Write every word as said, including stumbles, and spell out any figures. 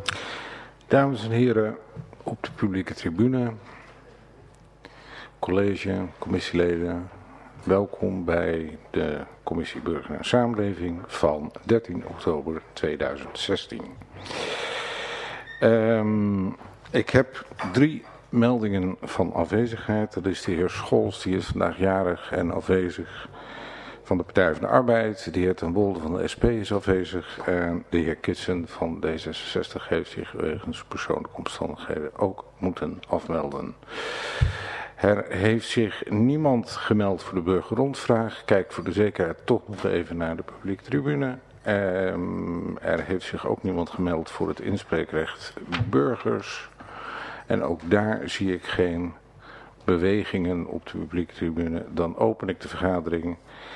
Dames en heren, op de publieke tribune, college, commissieleden, welkom bij de Commissie Burger en Samenleving van dertien oktober tweeduizend zestien. Um, ik heb drie meldingen van afwezigheid. Dat is de heer Scholz, die is vandaag jarig en afwezig, van de Partij van de Arbeid. De heer Ten Wolde van de S P is afwezig. En de heer Kitsen van D zesenzestig heeft zich wegens persoonlijke omstandigheden ook moeten afmelden. Er heeft zich niemand gemeld voor de burgerrondvraag. Kijk voor de zekerheid toch nog even naar de publieke tribune. Um, er heeft zich ook niemand gemeld voor het inspreekrecht burgers. En ook daar zie ik geen bewegingen op de publieke tribune. Dan open ik de vergadering.